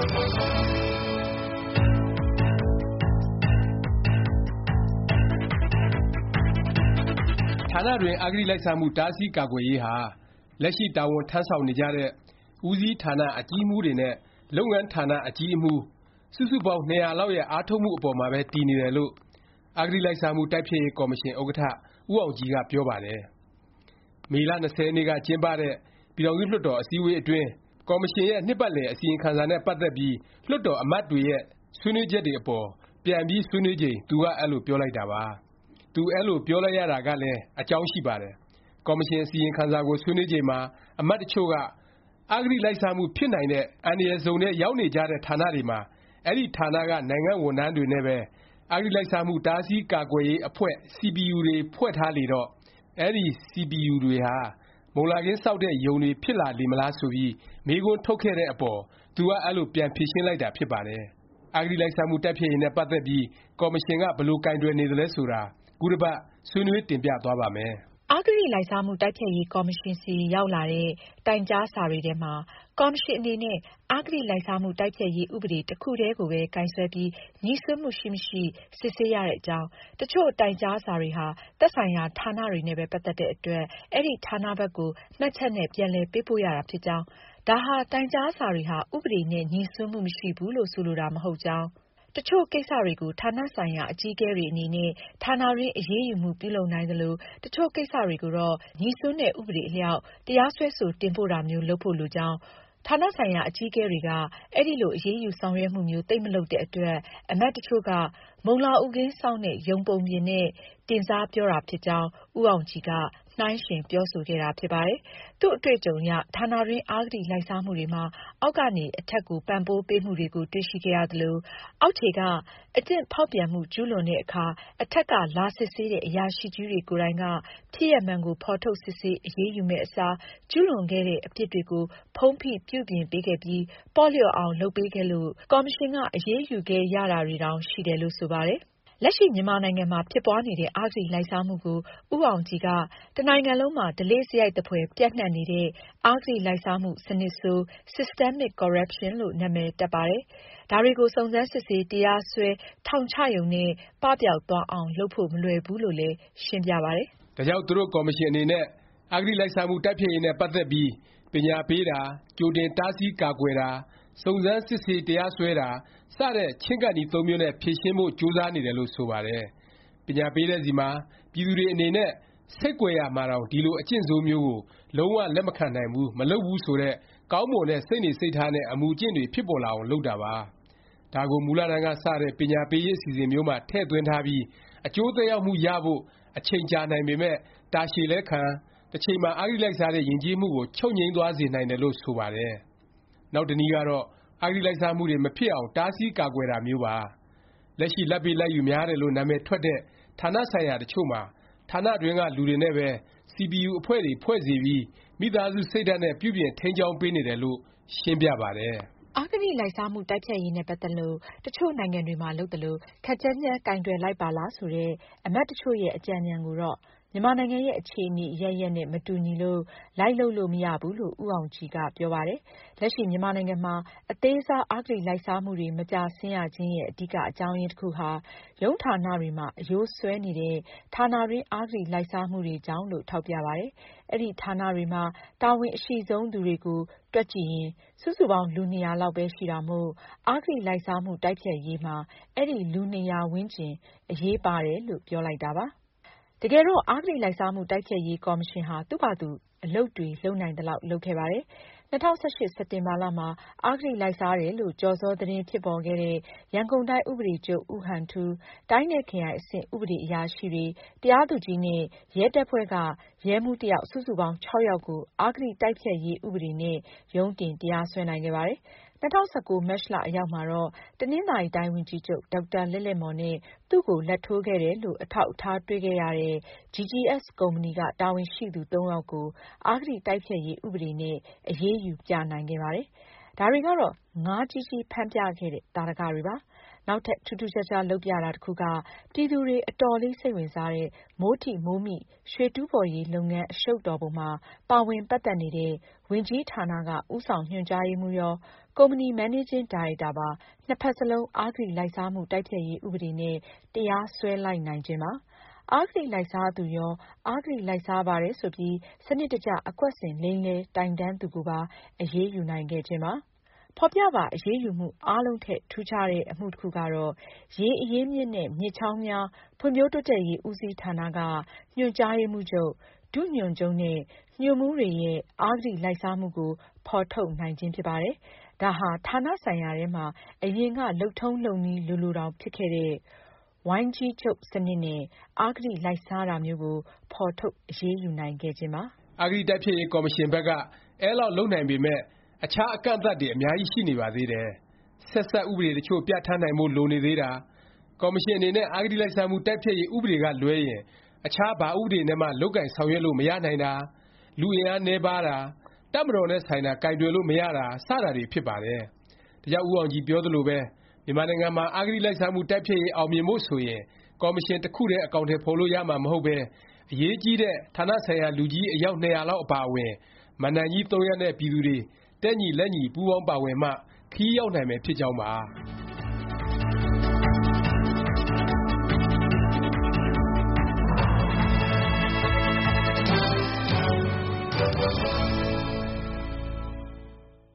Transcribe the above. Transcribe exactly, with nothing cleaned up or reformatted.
ဌာနတွင်အဂတိလိုက်စားမှုတားဆီးကာကွယ်ရေးဟာလက်ရှိတာဝန်ထမ်းဆောင်နေကြတဲ့ဦးစီးဌာနအကြီးအမှူးတွေနဲ့လုပ်ငန်းဌာနအကြီးအမှူးစုစုပေါင်းနှစ်ရာလောက်ရဲ့အားထုတ်မှုအပေါ်မှာပဲတည်နေတယ်လို့အဂတိလိုက်စားမှုတိုက်ဖျက်ရေးကော်မရှင်ဥက္ကဋ္ဌဦးအောင်ကြည်ကပြောပါတယ်။မေလ၂၀ရက်နေ့ကကျင်းပတဲ့ပြည်ထောင်စုလွှတ်တော်အစည်းအဝေးအတွင်းကော်မရှင်ရဲ့နှစ်ပတ်လည်အစီရင်ခံစာနဲ့ပတ်သက်ပြီးလွှတ်တော်အမတ်တွေရဲ့ဆွေးနွေးချက်တွေအပေါ်ပြန်ပြီးဆွေးနွေးချိန်သူကအဲလိုပြောလိုက်တာပါ။သူအဲလိုပြောလိုက်ရတာကလည်းအကြောင်းရှိပါတယ်။ကော်မရှင်အစီရင်ခံစာကိုဆွေးနွေးချိန်မှာအမတ်တချို့ကအဂတိလိုက်စားမှုဖြစ်နိုင်တဲ့အန္တရာယ်ဇုံထဲရောက်နေကြတဲ့ဌာနတွေမှာအဲဒီဌာနကနိုင်ငံဝန်ထမ်းတွေနဲ့ပဲအဂတိလိုက်စားမှုတားဆီးကာကွယ်ရေးအဖွဲ့ စီ ပီ ယူ တွေဖွဲ့ထားလေတော့အဲဒီ စီ ပီ ယူ တွေဟာမုန်လာခင်းစောင့်တဲ့ယုန်တွေဖြစ်လာလေမလားဆိုပြီးမေးခွန်းထုတ်ခဲ့တဲ့အပေါ်သူကအဲလိုပြန်ဖြေရှင်းလိုက်တာဖြစ်ပါတယ်။အဂတိလိုက်စားမှုတိုက်ဖျက်ရေးနဲ့ပတ်သက်ပြီးကော်မရှင်ကဘယ်လိုကိုင်တွယ်နေသလဲဆိုတာခုတစ်ပတ်ဆွေးနွေးတင်ပြသွားပါ့မယ်။အဂတိလိုက်စားမှုတိုက်ဖျက်ရေးကော်မရှင်ဆီရောက်လာတဲ့တိုင်ကြားစာတွေထဲမှာကော်မရှင်အနေနဲ့အဂတိလိုက်စားမှုတိုက်ဖျက်ရေးဥပဒေတစ်ခုတည်းကိုပဲကိုင်စွဲပြီးငြိစွန်းမှုရှိမရှိစစ်ဆေးရတဲ့အကြောင်းတချို့တိုင်ကြားစာတွေဟာသက်ဆိုင်ရာဌာနတွေနဲ့ပဲပတ်သက်တဲ့အတွက်အဲဒီဌာနဘက်ကိုမှတ်ချက်နဲ့ပြန်လည်ပေးပို့ရတာဖြစ်ကြောင်းဒါဟာတိုင်ကြားစာတွေဟာဥပဒေနဲ့ငြိစွန်းမှုမရှိဘူးလို့ဆိုလိုတာမဟုတ်ကြောင်းတချို့ကိစ္စတွေကိုဌာနဆိုင်ရာအကြီးအကဲတွေအနေနဲ့ဌာနတွင်းအရေးယူမှုပြုလုပ်နိုင်သလိုတချို့ကိစ္စတွေကိုတော့ငြိစွန်းတဲ့ဥပဒေအလျောက်တရားစွဲဆိုတင်ပို့တာမျိုးလုပ်ဖို့လိုကြောင်းဌာနဆိုင်ရာအကြီးအကဲတွေကအဲဒီလိုအရေးယူဆောင်ရွက်မှုမျိုးသိပ်မလုပ်တဲ့အတွက်အမတ်တချို့ကမုံလာဥခင်းစောင့်တဲ့ယုံပုံပြင်နဲ့တင်စားပြောတာဖြစ်ကြောင်းဦးအောင်ကြည်ကနှိုင်းယှဉ်ပြောဆိုခဲ့တာဖြစ်ပါတယ်။သူ့အတွေ့အကြုံအရဌာနတွင်းအဂတိလိုက်စားမှုတွေမှာအောက်ကနေအထက်ကိုပံ့ပိုးပေးမှုတွေကိုတွေ့ရှိခဲ့ရသလိုအောက်ခြေကအကျင့်ဖောက်ပြန်မှုကျူးလွန်တဲ့အခါအထက်ကလာစစ်ဆေးတဲ့အရာရှိကြီးတွေကိုယ်တိုင်ကဖြစ်ရပ်မှန်ကိုဖော်ထုတ်စစ်ဆေးအရေးယူမယ့်အစားကျူးလွန်ခဲ့တဲ့အပြစ်တွေကိုဖုံးဖိပြုပြင်ပေးခဲ့ပြီးပေါ့လျော့အောင်လုပ်ပေးခဲ့လို့ကော်မရှင်ကအရေးယူခဲ့ရတာတွေတောင်ရှိတယ်လို့ဆိုပါတယ်။လက်ရှိမြန်မာနိုင်ငံမှာဖြစ်ပွားနေတဲ့အဂတိလိုက်စားမှုကိုဦးအောင်ကြည်ကတစ်နိုင်ငံလုံးမှာဓလေ့စရိုက်သဖွယ်ပြန့်နှံ့နေတဲ့အဂတိလိုက်စားမှုစနစ်ဆိုး Systemic Corruption လို့နာမည်တပ်ပါတယ်။ဒါတွေကိုစုံစမ်းစစ်ဆေးတရားစွဲထောင်ချရုံနဲ့ပပျောက်သွားအောင်လုပ်ဖို့မလွယ်ဘူးလို့လည်းရှင်းပြပါတယ်။ဒါကြောင့်သူတို့ကော်မရှင်အနေနဲ့အဂတိလိုက်စားမှုတိုက်ဖျက်ရေးနဲ့ပတ်သက်ပြီးပညာပေးတာကြိုတင်တားဆီးကာကွယ်တာစုံစမ်းစစ်ဆေးတရားစွဲတာစတဲ့ချဉ်းကပ်နည်းသုံးမျိုးနဲ့ဖြေရှင်းဖို့ကြိုးစားနေတယ်လို့ဆိုပါတယ်။ပညာပေးတဲ့စီမှာပြည်သူတွေအနေနဲ့ဆိတ်ကွယ်ရမှာတောင်ဒီလိုအကျင့်ဆိုးမျိုးကိုလုံးဝလက်မခံနိုင်ဘူးမလုပ်ဘူးဆိုတဲ့ကောင်းမွန်တဲ့စိတ်နေစိတ်ထားနဲ့အမူအကျင့်တွေဖြစ်ပေါ်လာအောင်လုပ်တာပါ။ဒါကိုမူလတန်းကစတဲ့ပညာပေးရေးအစီအစဉ်မျိုးမှာထည့်သွင်းထားပြီးအကျိုးသက်ရောက်မှုရဖို့အချိန်ကြာနိုင်ပေမယ့်တာရှည်လဲခံတစ်ချိန်မှာအဂတိလိုက်စားတဲ့ယဉ်ကျေးမှုကိုချုပ်ငြိမ်းသွားစေနိုင်တယ်လို့ဆိုပါတယ်။နောက်တစ်နည်းကတော့အဂတိလိုက်စားမှုတွေမဖြစ်အောင်တားဆီးကာကွယ်တာမျိုးပါ။လက်ရှိလာဘ်ပေးလာဘ်ယူများတယ်လို့နာမည်ထွက်တဲ့ဌာနဆိုင်ရာတချို့မှာဌာနတွင်းကလူတွေနဲ့ပဲ စီ ပီ ယူ အဖွဲ့တွေဖွဲ့စေပြီးမိသားစုစိတ်ဓာတ်နဲ့ပြုပြင်ထိန်းကျောင်းပေးနေတယ်လို့ရှင်းပြပါတယ်။အဂတိလိုက်စားမှုတိုက်ဖျက်ရေးနဲ့ပတ်သက်လို့တချို့နိုင်ငံတွေမှာလုပ်သလိုခပ်ကြမ်းကြမ်းကိုင်တွယ်လိုက်ပါလားဆိုတဲ့အမတ်တချို့ရဲ့အကြံဉာဏ်ကိုတော့မြန်မာနိုင်ငံရဲ့အခြေအနေအရပ်ရပ်နဲ့မတူညီလို့လိုက်လုပ်လို့မရဘူးလို့ဦးအောင်ကြည်ကပြောပါတယ်။လက်ရှိမြန်မာနိုင်ငံမှာအသေးစားအဂတိလိုက်စားမှုတွေမကျဆင်းရခြင်းရဲ့အဓိကအကြောင်းရင်းတစ်ခုဟာရုံးဌာနတွေမှာအရိုးစွဲနေတဲ့ဌာနတွင်းအဂတိလိုက်စားမှုတွေကြောင့်လို့ထောက်ပြပါတယ်။အဲဒီဌာနတွေမှာတာဝန်အရှိဆုံးသူတွေကိုတွက်ကြည့်ရင်စုစုပေါင်းလူနှစ်ရာလောက်ပဲရှိတာမို့အဂတိလိုက်စားမှုတိုက်ဖျက်ရေးမှာအဲဒီလူနှစ်ရာဝန်းကျင်အရေးပါတယ်လို့ပြောလိုက်တာပါ။တကယ်တော့အဂတိလိုက်စားမှုတိုက်ဖျက်ရေးကော်မရှင်ဟာသူ့ဘာသူအလုပ်တွေလုပ်နိုင်သလောက်လုပ်ခဲ့ပါတယ်။၂၀၁၈ စက်တင်ဘာလမှာအဂတိလိုက်စားတယ်လို့ကျော်စောသတင်းဖြစ်ပေါ်ခဲ့တဲ့ရန်ကုန်တိုင်းဥပဒေချုပ်ဦးဟန်ထူး၊တိုင်းနဲ့ခရိုင်အဆင့်ဥပဒေအရာရှိတွေ၊တရားသူကြီးနဲ့ရဲတပ်ဖွဲ့ကရဲမှူးတစ်ယောက်စုစုပေါင်းခြောက်ယောက်ကိုအဂတိတိုက်ဖျက်ရေးဥပဒေနဲ့ရုံးတင်တရားစွဲနိုင်ခဲ့ပါတယ်။၂၀၁၉ မတ်လအရောက်မှာတော့တနင်္သာရီတိုင်းဝန်ကြီးချုပ်ဒေါက်တာလဲ့လဲ့မော်နဲ့သူ့ကိုလာဘ်ထိုးခဲ့တယ်လို့အထောက်အထားတွေ့ခဲ့ရတဲ့ ဂျီ ဂျီ အက်စ် ကုမ္ပဏီကတာဝန်ရှိသူသုံးယောက်ကိုအဂတိတိုက်ဖျက်ရေးဥပဒေနဲ့အရေးယူပြနိုင်ခဲ့ပါတယ်။ဒါတွေကတော့ငါးကြီးကြီးဖမ်းပြခဲ့တဲ့သာဓကတွေပါ။နောက်ထပ် ထူးထူးခြားခြား လုပ်ပြတာတစ်ခုက ပြည်သူတွေ အတော်လေး စိတ်ဝင်စားတဲ့ မိုးထိမိုးမိ ရွှေတူးဖော်ရေး လုပ်ငန်း အရှုပ်တော်ပုံမှာ ပါဝင်ပတ်သက်နေတဲ့ ဝန်ကြီးဌာနက ဦးဆောင်ညွှန်ကြားရေးမှူးရော၊ ကုမ္ပဏီ မန်နေးဂျင်း ဒါရိုက်တာပါ နှစ်ဖက်စလုံး အဂတိလိုက်စားမှု တိုက်ဖျက်ရေး ဥပဒေနဲ့ တရားစွဲလိုက်နိုင်ခြင်းပါ။ အဂတိလိုက်စားသူရော၊ အဂတိလိုက်စားပါတယ် ဆိုပြီး စနစ်တကျ အကွက်ဆင် လိမ်လည် တိုင်တန်းသူကိုပါ အရေးယူနိုင်ခဲ့ခြင်းပါ။ ဖော်ပြပါ အရေးယူမှု အားလုံးထက် ထူးခြားတဲ့ အမှုတစ်ခုကတော့ ရေအရင်းမြစ်နဲ့ မြစ်ချောင်းများ ဖွံ့ဖြိုးတိုးတက်ရေး ဦးစီးဌာနက ညွှန်ကြားရေးမှူးချုပ်၊ ဒုညွှန်ချုပ်နဲ့ ညွှန်မှူးတွေရဲ့ အဂတိလိုက်စားမှုကို ဖော်ထုတ်နိုင်ခြင်းဖြစ်ပါတယ်။ ဒါဟာ ဌာနဆိုင်ရာထဲမှာ အရင်က လုပ်ထုံးလုပ်နည်းလိုလိုတောင် ဖြစ်ခဲ့တဲ့ ဝိုင်းကြီးချုပ် စနစ်နဲ့ အဂတိလိုက်စားတာမျိုးကို ဖော်ထုတ် အရေးယူနိုင်ခဲ့ခြင်းပါ။ အဂတိတိုက်ဖျက်ရေး ကော်မရှင်ဘက်က အဲလောက် လုပ်နိုင်ပေမယ့် အခြား အကန့်အသတ်တွေ အများကြီးရှိနေပါသေးတယ်။ ဆက်စပ် ဥပဒေ တစ်ချို့ ပြဌာန်းနိုင်ဖို့ လိုနေသေးတာ၊ ကော်မရှင်အနေနဲ့ အဂတိလိုက်စားမှု တိုက်ဖျက်ရေး ဥပဒေကလွဲရင် အခြား ဘာဥပဒေနဲ့မှ လုပ်ကိုင်ဆောင်ရွက်လို့ မရနိုင်တာ၊ လူအင်အားနည်းပါးတာ၊ တပ်မတော်နဲ့ ဆိုင်တာ ကိုင်တွယ်လို့ မရတာ စတာတွေ ဖြစ်ပါတယ်။ ဒါကြောင့် ဦးအောင်ကြည် ပြောသလိုပဲ မြန်မာနိုင်ငံမှာ အဂတိလိုက်စားမှု တိုက်ဖျက်ရေး အောင်မြင်ဖို့ ဆိုရင် ကော်မရှင် တစ်ခုတည်း အကောင်အထည် ဖော်လို့ရမှာ မဟုတ်ပဲ အရေးကြီးတဲ့ ဌာနဆိုင်ရာ လူကြီး အယောက် ၂၀၀ လောက် အပါအဝင် မဏ္ဍိုင်ကြီး သုံးရပ်နဲ့ ပြည်သူတွေ တက်ညီလက်ညီ ပူးပေါင်းပါဝင်မှ ခရီးရောက်နိုင်မယ် ဖြစ်ကြောင်းပါ